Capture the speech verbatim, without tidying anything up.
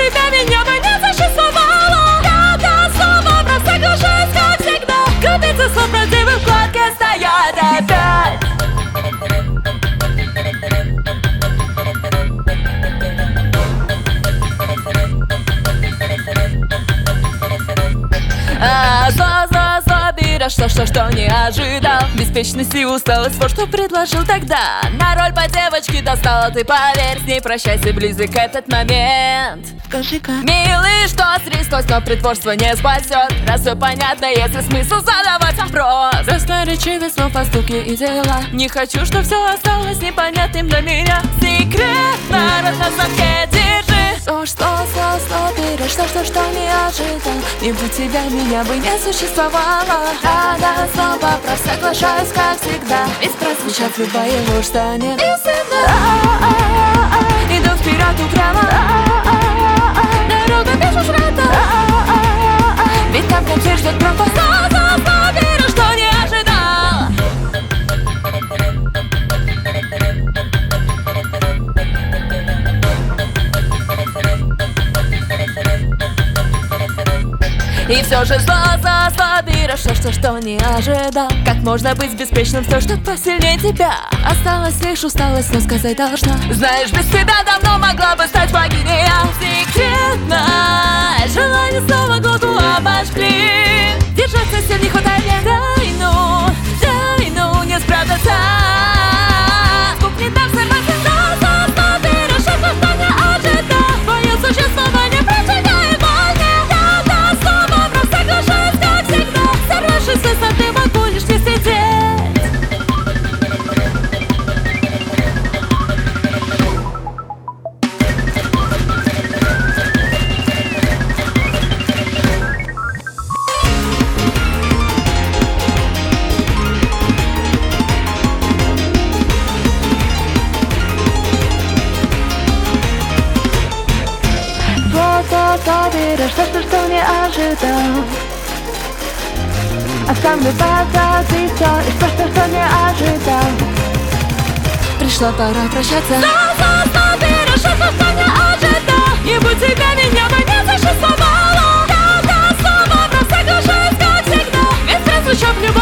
тебя меня бы не существовало. Я до слова просто соглашаюсь, как всегда. Купицы слов правдивых в кладке стоят опять. А, зло, зло, зло, берешь то, что, что не ожидал. Беспечность и усталость, вот что предложил тогда. На роль по девочке достала, ты поверь. С ней прощайся, близок этот момент. Скажи-ка, милый, что стряслось, но притворство не спасет. Раз все понятно, если смысл задавать вопрос. Просторечивее слов, поступки и дела. Не хочу, чтоб все осталось непонятным для меня. Секрет на рот на замке держи. Ложь, слово, слово, слово, берешь то, что, что не ожидал. Не будь тебя, меня бы не существовало. Да, да, снова прав, соглашаюсь, как всегда. Ведь прозвучав любая ложь станет истинной. Иду вперед упрямо, дорога без возврата. Ведь там в конце ждет пропасть. Снова, снова, снова берешь, что не ожидал. И все же зло, зло, зло, берешь то, что, что не ожидал. Как можно быть беспечным в то, что посильнее тебя? Осталась лишь усталость, но сказать должна. Знаешь, без тебя давно могла бы стать богиней. Секретное желание снова глотку обожгли. Держаться сил не хватает мне. Дай ну, дай ну, не спрятаться. Скуп не дам сорваться. Зло, зло, зло, берешь то, что не ожидал. Твое существование причиняет боль мне. С высоты могу лишь не сидеть. Вот, вот, вот, берешь то, что, что не ожидал. Оставлю позади все из то, что, что не ожидал. Пришла пора прощаться. Снова, снова, снова берешь то, что не ожидал. Не будь тебя, меня бы не существовало. Да, да, снова прав, соглашаюсь, как всегда. Ведь прозвучав любовь.